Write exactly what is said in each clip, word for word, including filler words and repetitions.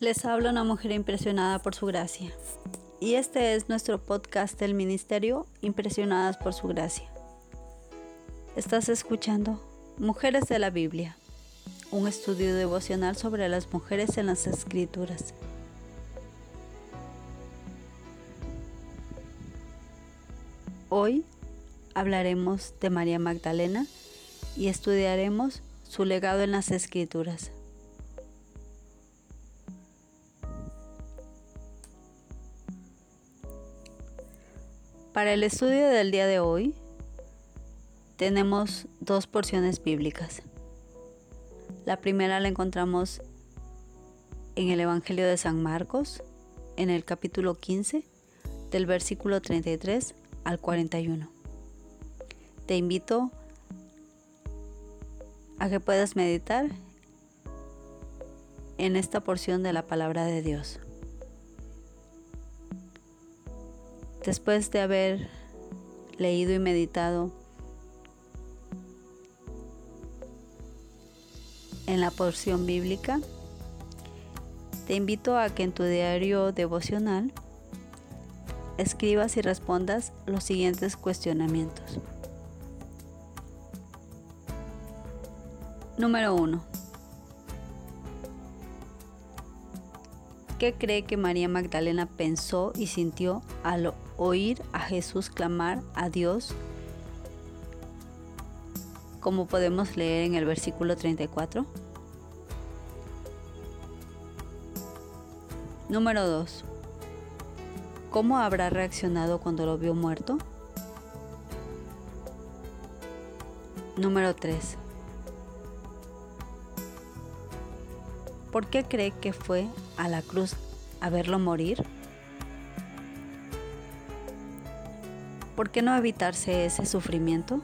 Les habla una mujer impresionada por su gracia. Y este es nuestro podcast del ministerio Impresionadas por su gracia. Estás escuchando Mujeres de la Biblia, un estudio devocional sobre las mujeres en las Escrituras. Hoy hablaremos de María Magdalena y estudiaremos su legado en las Escrituras. Para el estudio del día de hoy, tenemos dos porciones bíblicas. La primera la encontramos en el Evangelio de San Marcos, en el capítulo quince, del versículo treinta y tres al cuarenta y uno. Te invito a que puedas meditar en esta porción de la palabra de Dios. Después de haber leído y meditado en la porción bíblica, te invito a que en tu diario devocional escribas y respondas los siguientes cuestionamientos. Número uno. ¿Qué cree que María Magdalena pensó y sintió al oír a Jesús clamar a Dios, como podemos leer en el versículo treinta y cuatro? Número dos. ¿Cómo habrá reaccionado cuando lo vio muerto? Número tres. ¿Por qué cree que fue a la cruz a verlo morir? ¿Por qué no evitarse ese sufrimiento?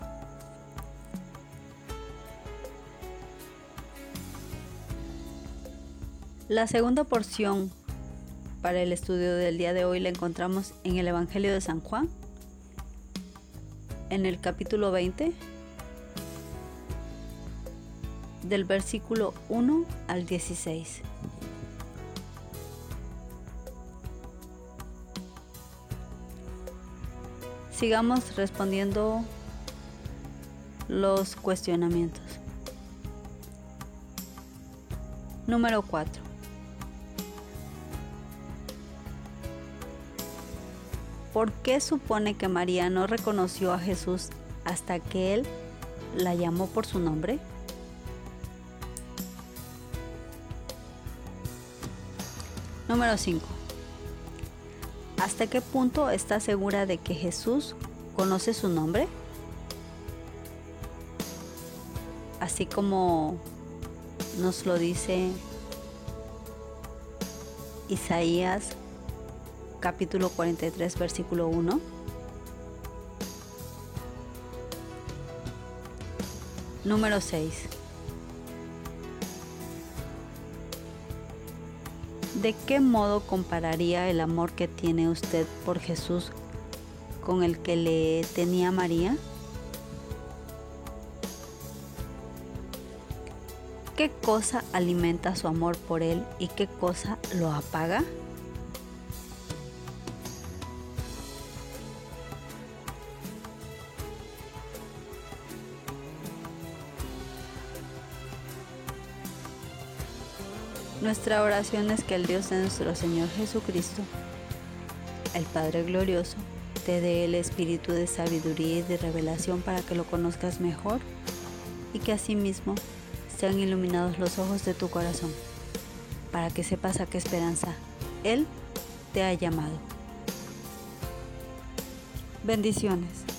La segunda porción para el estudio del día de hoy la encontramos en el Evangelio de San Juan, en el capítulo veinte, del versículo uno al dieciséis. Sigamos respondiendo los cuestionamientos. Número cuatro. ¿Por qué supone que María no reconoció a Jesús hasta que Él la llamó por su nombre? Número cinco. ¿Hasta qué punto está segura de que Jesús conoce su nombre? Así como nos lo dice Isaías capítulo cuarenta y tres, versículo uno. Número seis. ¿De qué modo compararía el amor que tiene usted por Jesús con el que le tenía María? ¿Qué cosa alimenta su amor por Él y qué cosa lo apaga? Nuestra oración es que el Dios de nuestro Señor Jesucristo, el Padre glorioso, te dé el espíritu de sabiduría y de revelación para que lo conozcas mejor y que asimismo sean iluminados los ojos de tu corazón, para que sepas a qué esperanza Él te ha llamado. Bendiciones.